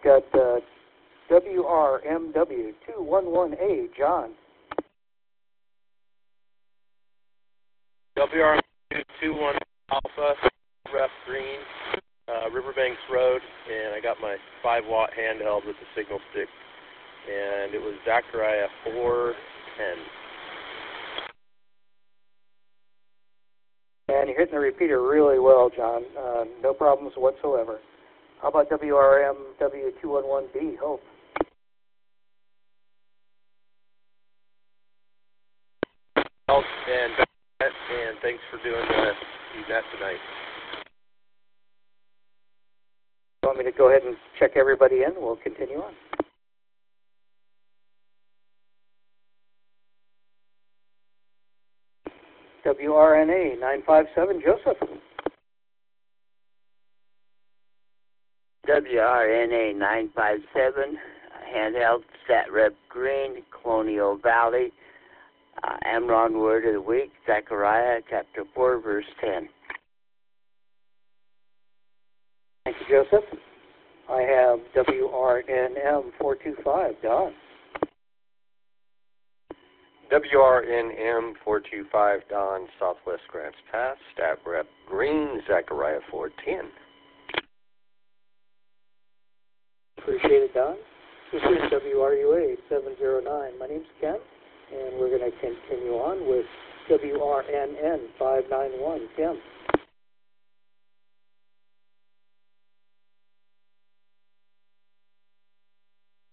got WRMW211A, John. WRMW21 Alpha, Rep Green, Riverbanks Road, and I got my 5-watt handheld with the signal stick, and it was Zachariah 410. And you're hitting the repeater really well, John. No problems whatsoever. How about WRMW211B, Hope? And thanks for doing that tonight. You want me to go ahead and check everybody in? We'll continue on. WRNA 957, Joseph. WRNA 957, handheld, sat rep Green, Colonial Valley, Amron word of the week, Zechariah chapter 4, verse 10. Thank you, Joseph. I have WRNM 425, Don. WRNM 425, Don, Southwest Grants Pass, stat rep Green, Zechariah 410. Appreciate it, Don. This is WRUA 709. My name's Ken, and we're going to continue on with WRNN 591. Ken.